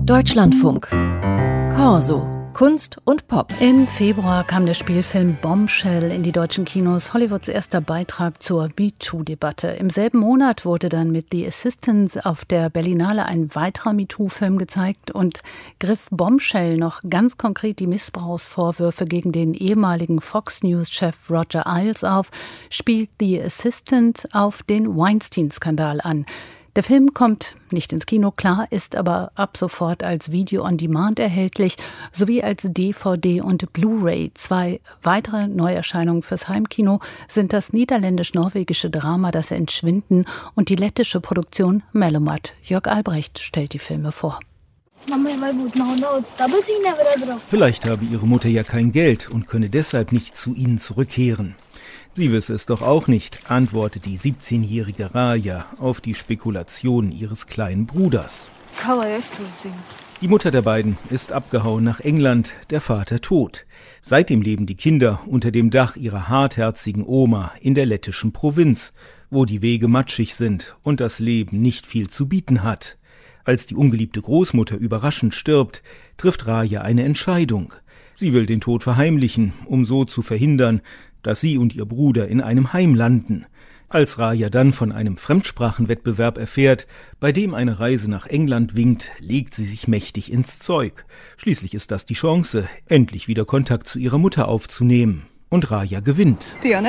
Deutschlandfunk. Corso. Kunst und Pop. Im Februar kam der Spielfilm Bombshell in die deutschen Kinos, Hollywoods erster Beitrag zur MeToo-Debatte. Im selben Monat wurde dann mit The Assistant auf der Berlinale ein weiterer MeToo-Film gezeigt und griff Bombshell noch ganz konkret die Missbrauchsvorwürfe gegen den ehemaligen Fox News-Chef Roger Ailes auf, spielt The Assistant auf den Weinstein-Skandal an. Der Film kommt nicht ins Kino, klar, ist aber ab sofort als Video on Demand erhältlich, sowie als DVD und Blu-ray. 2 weitere Neuerscheinungen fürs Heimkino sind das niederländisch-norwegische Drama Das Entschwinden und die lettische Produktion Melomat. Jörg Albrecht stellt die Filme vor. Vielleicht habe ihre Mutter ja kein Geld und könne deshalb nicht zu ihnen zurückkehren. Sie wisse es doch auch nicht, antwortet die 17-jährige Raja auf die Spekulationen ihres kleinen Bruders. Die Mutter der beiden ist abgehauen nach England, der Vater tot. Seitdem leben die Kinder unter dem Dach ihrer hartherzigen Oma in der lettischen Provinz, wo die Wege matschig sind und das Leben nicht viel zu bieten hat. Als die ungeliebte Großmutter überraschend stirbt, trifft Raja eine Entscheidung. Sie will den Tod verheimlichen, um so zu verhindern, dass sie und ihr Bruder in einem Heim landen. Als Raja dann von einem Fremdsprachenwettbewerb erfährt, bei dem eine Reise nach England winkt, legt sie sich mächtig ins Zeug. Schließlich ist das die Chance, endlich wieder Kontakt zu ihrer Mutter aufzunehmen. Und Raja gewinnt. Er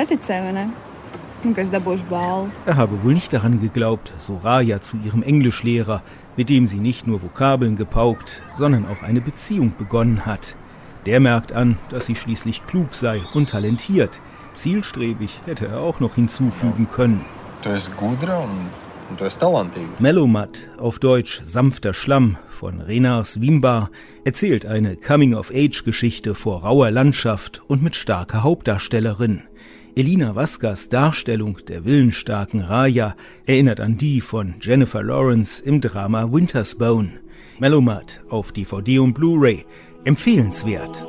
habe wohl nicht daran geglaubt, so Raja zu ihrem Englischlehrer, mit dem sie nicht nur Vokabeln gepaukt, sondern auch eine Beziehung begonnen hat. Der merkt an, dass sie schließlich klug sei und talentiert. Zielstrebig hätte er auch noch hinzufügen können. Melomat, auf Deutsch sanfter Schlamm, von Renars Wimbar, erzählt eine Coming-of-Age-Geschichte vor rauer Landschaft und mit starker Hauptdarstellerin. Elina Vascas Darstellung der willensstarken Raja erinnert an die von Jennifer Lawrence im Drama Winter's Bone. Melomat auf DVD und Blu-ray. Empfehlenswert.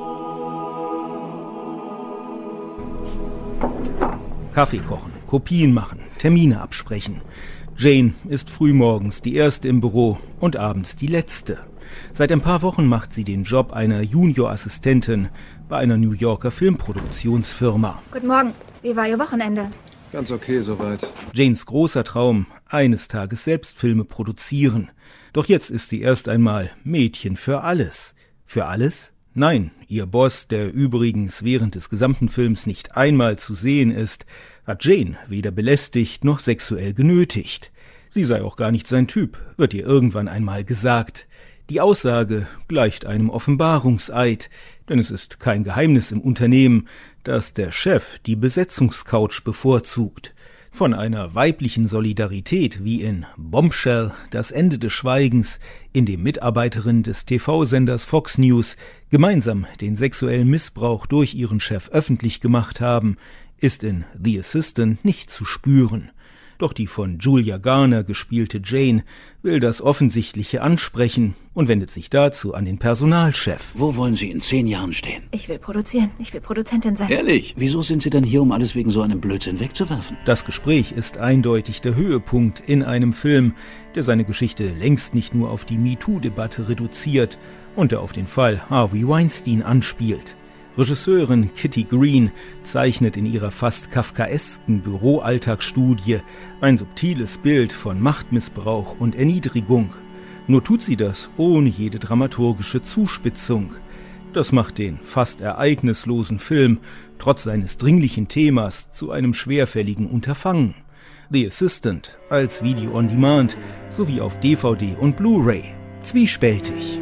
Kaffee kochen, Kopien machen, Termine absprechen. Jane ist frühmorgens die erste im Büro und abends die letzte. Seit ein paar Wochen macht sie den Job einer Juniorassistentin bei einer New Yorker Filmproduktionsfirma. Guten Morgen. Wie war Ihr Wochenende? Ganz okay soweit. Janes großer Traum, eines Tages selbst Filme produzieren. Doch jetzt ist sie erst einmal Mädchen für alles. Für alles? Nein, ihr Boss, der übrigens während des gesamten Films nicht einmal zu sehen ist, hat Jane weder belästigt noch sexuell genötigt. Sie sei auch gar nicht sein Typ, wird ihr irgendwann einmal gesagt. Die Aussage gleicht einem Offenbarungseid, denn es ist kein Geheimnis im Unternehmen, dass der Chef die Besetzungscouch bevorzugt. Von einer weiblichen Solidarität wie in Bombshell, das Ende des Schweigens, in dem Mitarbeiterinnen des TV-Senders Fox News gemeinsam den sexuellen Missbrauch durch ihren Chef öffentlich gemacht haben, ist in The Assistant nicht zu spüren. Doch die von Julia Garner gespielte Jane will das Offensichtliche ansprechen und wendet sich dazu an den Personalchef. Wo wollen Sie in 10 Jahren stehen? Ich will produzieren. Ich will Produzentin sein. Ehrlich? Wieso sind Sie denn hier, um alles wegen so einem Blödsinn wegzuwerfen? Das Gespräch ist eindeutig der Höhepunkt in einem Film, der seine Geschichte längst nicht nur auf die MeToo-Debatte reduziert und der auf den Fall Harvey Weinstein anspielt. Regisseurin Kitty Green zeichnet in ihrer fast kafkaesken Büroalltagsstudie ein subtiles Bild von Machtmissbrauch und Erniedrigung. Nur tut sie das ohne jede dramaturgische Zuspitzung. Das macht den fast ereignislosen Film trotz seines dringlichen Themas zu einem schwerfälligen Unterfangen. The Assistant als Video on Demand sowie auf DVD und Blu-ray. Zwiespältig.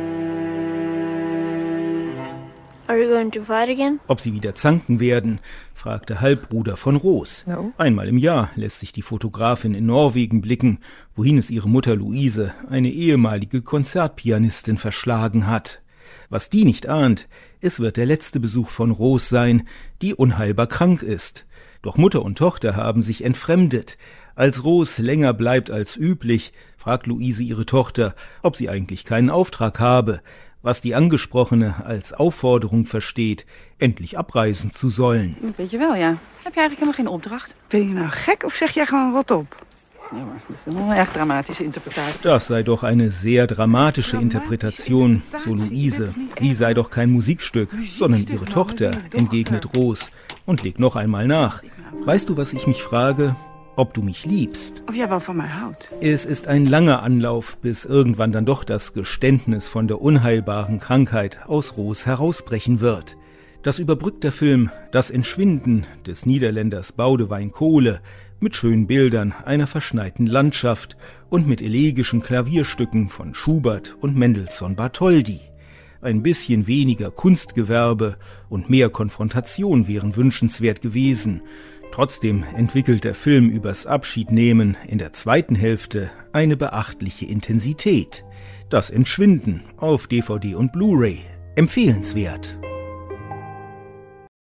Are you going to fight again? Ob sie wieder zanken werden, fragt der Halbbruder von Ros. No. Einmal im Jahr lässt sich die Fotografin in Norwegen blicken, wohin es ihre Mutter Luise, eine ehemalige Konzertpianistin, verschlagen hat. Was die nicht ahnt, es wird der letzte Besuch von Ros sein, die unheilbar krank ist. Doch Mutter und Tochter haben sich entfremdet. Als Ros länger bleibt als üblich, fragt Luise ihre Tochter, ob sie eigentlich keinen Auftrag habe, was die Angesprochene als Aufforderung versteht, endlich abreisen zu sollen. Weet je wel, ja. Heb je eigenlijk helemaal geen opdracht? Ben je nou gek of zeg jij gewoon rot op? Das sei doch eine sehr dramatische Interpretation, so Luise. Sie sei doch kein Musikstück, sondern ihre Tochter, entgegnet Ros und legt noch einmal nach. Weißt du, was ich mich frage? Ob du mich liebst. Es ist ein langer Anlauf, bis irgendwann dann doch das Geständnis von der unheilbaren Krankheit aus Ros herausbrechen wird. Das überbrückt der Film Das Entschwinden des Niederländers Boudewijn Kohle mit schönen Bildern einer verschneiten Landschaft und mit elegischen Klavierstücken von Schubert und Mendelssohn-Bartholdy. Ein bisschen weniger Kunstgewerbe und mehr Konfrontation wären wünschenswert gewesen. Trotzdem entwickelt der Film übers Abschiednehmen in der zweiten Hälfte eine beachtliche Intensität. Das Entschwinden auf DVD und Blu-ray. Empfehlenswert.